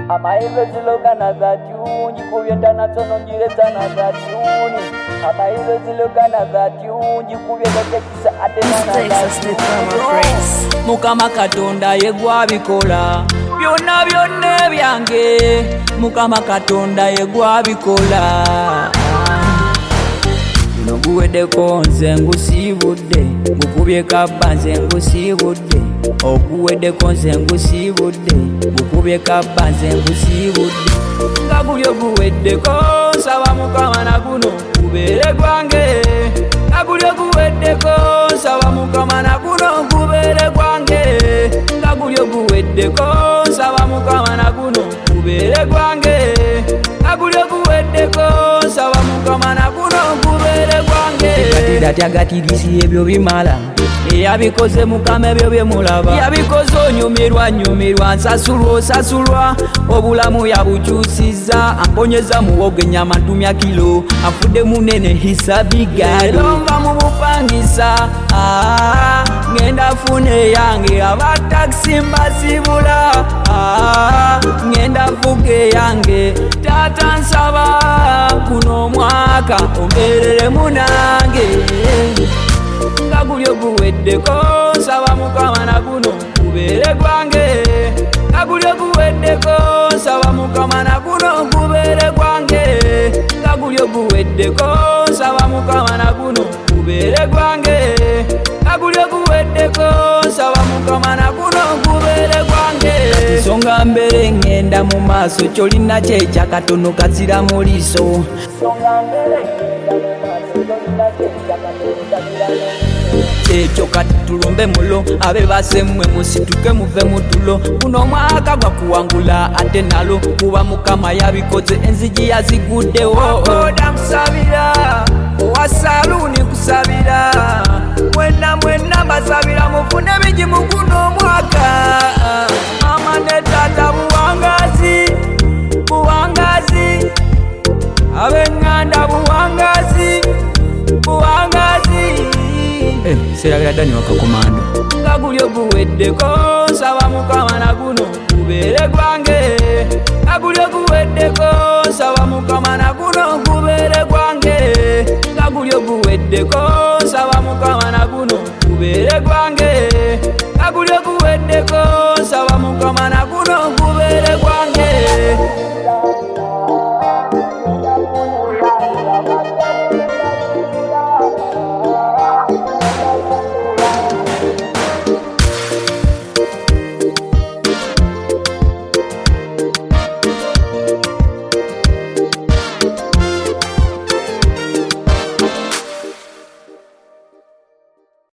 Amairozi logana za tuni kuvyenda nazo nonjireza na za tuni. Amairozi logana za tuni kuvyenda tekisa atena na za tuni. Mukama Katonda yegwa bikola byonna byonna byange. Mukama Katonda yegwa bikola. Guweddeko nze ngusibudde ngukubye kabba nze ngusibudde. Oguweddeko nze ngusibudde ngukubye kabba nze ngusibudde. Nga guli oguweddeko nsaba Mukama na guno gubeere gwange. Nga guli oguweddeko nsaba Mukama na guno gubeere gwange. Nga guli oguweddeko nsaba Mukama na guno gubeere gwange. Nga guli oguweddeko nsaba Mukama na guno gubeere gwange. Gatiratirisi ebyo bimala eyabikoze Mukama ebyo byemulaba. Yabikoze onyumirwa nyumirwa nsasulwa osasulwa. Obulamu yabukyusiza amponyeza muwogo ennyama ntumya kilo. Afudde munene hisabigalo nva mu bupangisa. Ngenda fune yange abatakisi mbasibula. Ngenda fuge yange tata nsaba kuno omwaka ombeerere munange. Nga guli oguweddeko nsaba Mukama na guno gubeere gwange. Nga guli oguweddeko nsaba Mukama na guno gubeere gwange. Nga guli oguweddeko nsaba Mukama na guno gubeere gwange. Nga guli oguweddeko nsaba Mukama na guno gubeere gwange. Songa mbere ngenda mu maaso kyolina kyekya katono kazira mu liiso. Ekyo kati tulumbe mulo abe basemwe musituke muve mutulo. Guno omwaka gwa kuwangula ate nalo kuba Mukama yabikoze enzigi yaziguddewo. Oda kusabira owa saluni kusabira. Mwenna mbasabira mufune bingi mu guno omwaka. Mama ne tata buwangazi buwangazi. Abenganda buwangazi buwangazi. Serabira Dani wakakomando. Nga guli oguweddeko nsaba Mukama na guno gubeere gwange. Nga guli oguweddeko nsaba Mukama na guno gubeere gwange. Nga guli oguweddeko nsaba Mukama na guno gubeere gwange.